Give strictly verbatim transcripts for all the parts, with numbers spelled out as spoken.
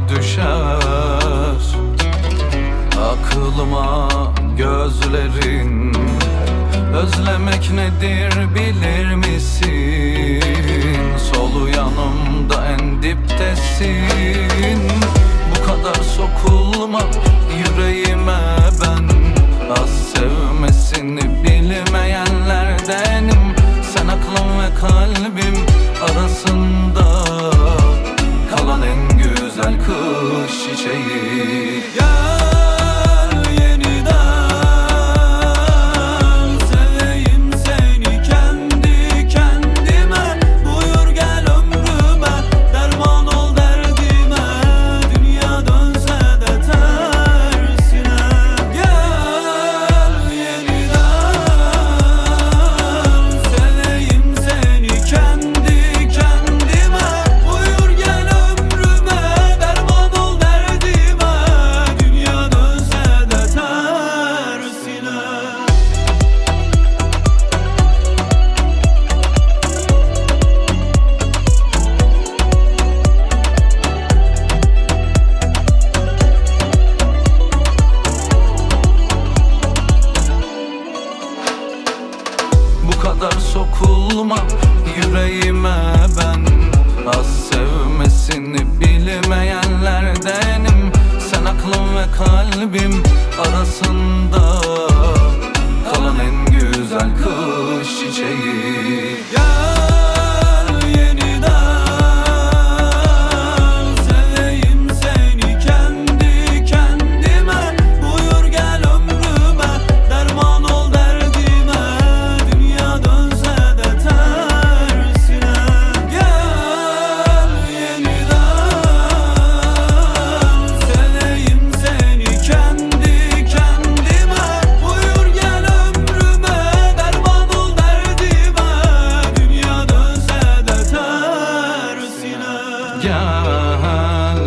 düşer aklıma gözlerin. Özlemek nedir bilir misin? Solu yanımda en diptesin. Bu kadar sokulma yüreğime ben. Az sevmesini bilmeyenlerdenim. Sen aklım ve kalbim arasında kalan en güzel kış çiçeği. Gel yeniden seveyim seni kendi kendime. Buyur gel ömrüme, derman ol derdime. Dünya dönse de tersine. Gel yeniden seveyim seni kendi kendime. Buyur gel ömrüme, derman ol derdime. Dünya dönse de tersine. Bu kadar sokulma yüreğime ben. Az sevmesini bilmeyenlerdenim. Sen aklım ve kalbim arasında kalan en güzel kış çiçeği. Gel yeniden seveyim seni kendi kendime. Buyur gel ömrüme, derman ol derdime. Dünya dönse de tersine. Gel yeniden seveyim seni kendi kendime. Buyur gel ömrüme, derman ol derdime. Dünya dönse de tersine. Gel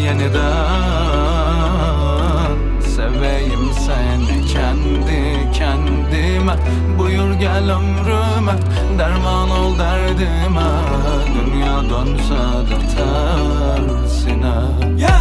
yeniden seveyim seni kendi kendime. Buyur gel ömrüme, derman ol derdime. Dünya dönse de tersine. Gel